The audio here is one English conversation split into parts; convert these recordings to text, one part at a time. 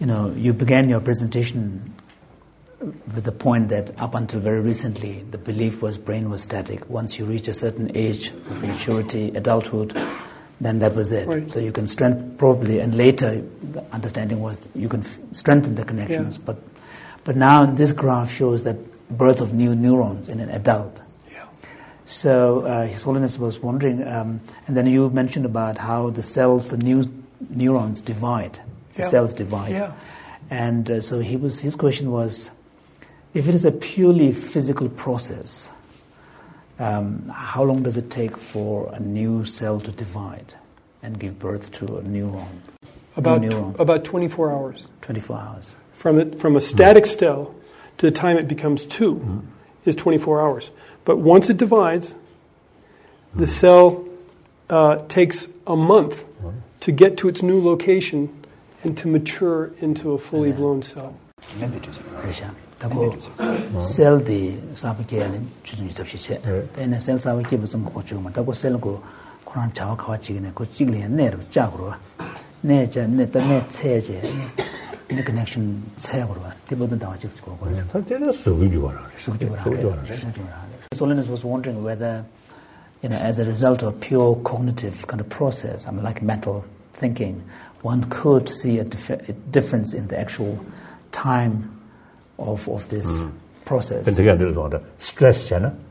you began your presentation with the point that up until very recently, the belief was brain was static. Once you reach a certain age of maturity, adulthood, then that was it. Right. So you can strengthen probably, and later the understanding was you can strengthen the connections. Yeah. But now this graph shows that birth of new neurons in an adult. Yeah. So His Holiness was wondering, and then you mentioned about how the cells, the new neurons divide. The cells divide. Yeah. And so his question was, if it is a purely physical process, how long does it take for a new cell to divide and give birth to a neuron? About 24 hours. 24 hours. From a static cell to the time it becomes two is 24 hours. But once it divides, the cell takes a month to get to its new location and to mature into a fully blown cell. Tako cell di sabike ane chudun jitabshi che. Tene cell sabike busum kochu ma. Tako cell ko Quran chawa kawa chigine ko chigli ya ne rup cha kurwa. Ne cha ne ta ne tse je ne connection tse kurwa. Tipo dun dawa chigsi kurwa. Tene sugi wara. His Holiness was wondering whether, as a result of pure cognitive kind of process, like mental thinking, one could see a difference in the actual time of this process. Stress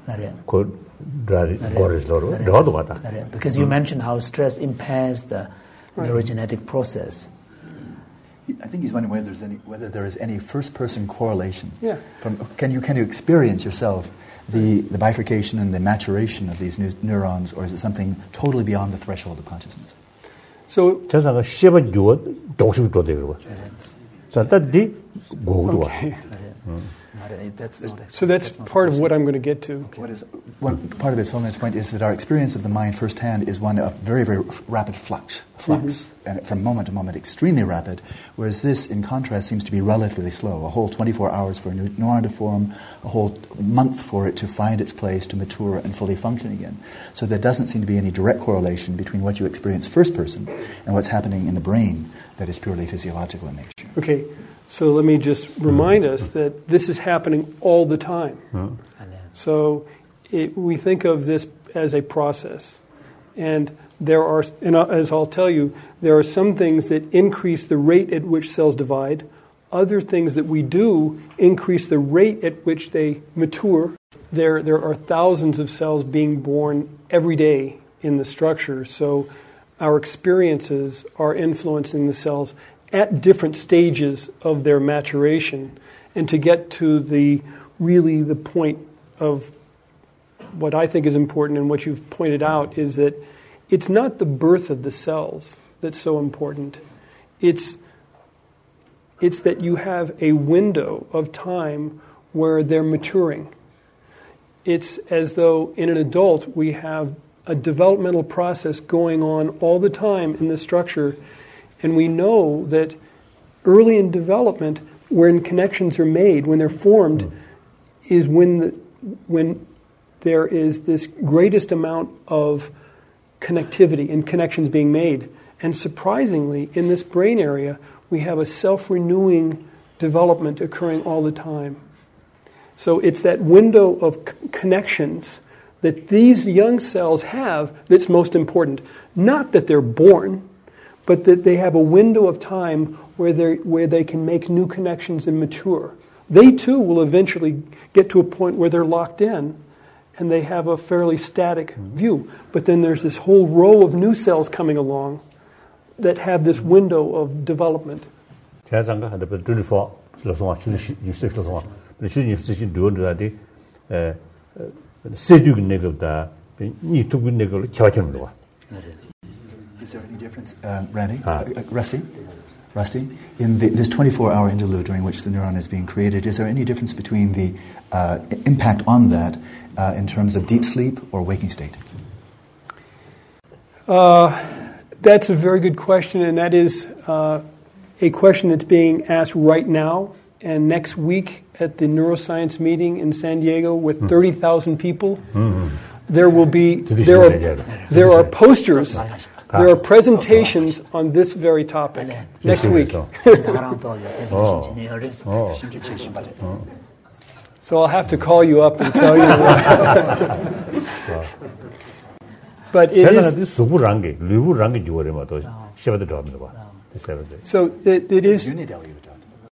because you mentioned how stress impairs the neurogenetic process. I think he's wondering whether there is any first-person correlation. Yeah. Can you experience yourself the bifurcation and the maturation of these neurons, or is it something totally beyond the threshold of consciousness? So that's part of what I'm going to get to. Part of His Holiness' point is that our experience of the mind firsthand is one of very, very rapid flux, and from moment to moment, extremely rapid, whereas this, in contrast, seems to be relatively slow. A whole 24 hours for a neuron to form, a whole month for it to find its place, to mature and fully function again. So there doesn't seem to be any direct correlation between what you experience first person and what's happening in the brain that is purely physiological in nature. Okay. So let me just remind us that this is happening all the time. So we think of this as a process. And as I'll tell you, there are some things that increase the rate at which cells divide. Other things that we do increase the rate at which they mature. There are thousands of cells being born every day in the structure. So our experiences are influencing the cells at different stages of their maturation. And to get to the point of what I think is important and what you've pointed out is that it's not the birth of the cells that's so important. It's that you have a window of time where they're maturing. It's as though in an adult we have a developmental process going on all the time in the structure. And we know that early in development, when connections are made, when they're formed, is when there is this greatest amount of connectivity and connections being made. And surprisingly, in this brain area, we have a self-renewing development occurring all the time. So it's that window of connections that these young cells have that's most important. Not that they're born, but that they have a window of time where they can make new connections and mature. They too will eventually get to a point where they're locked in and they have a fairly static view. But then there's this whole row of new cells coming along that have this window of development. Is there any difference, Randy? Rusty? In this 24-hour interlude during which the neuron is being created, is there any difference between the impact on that in terms of deep sleep or waking state? That's a very good question, and that is a question that's being asked right now. And next week at the neuroscience meeting in San Diego with 30,000 people, there are posters There are presentations on this very topic next week. So I'll have to call you up and tell you. But it is. So it is.